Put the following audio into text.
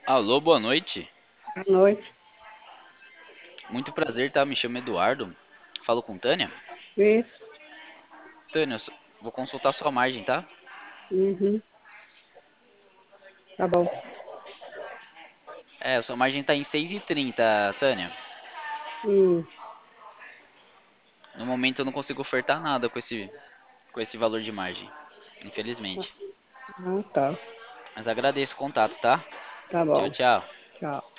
Alô, boa noite. À noite. Muito prazer, tá? Me chamo Eduardo. Falo com Tânia. Isso. Tânia, vou consultar sua margem, tá? Uhum. Tá bom. Sua margem tá em 6,30, Tânia. Hum. No momento eu não consigo ofertar nada com esse valor de margem, infelizmente. Ah, tá. Mas agradeço o contato, tá? Tá Tchau, bom. tchau. Tchau.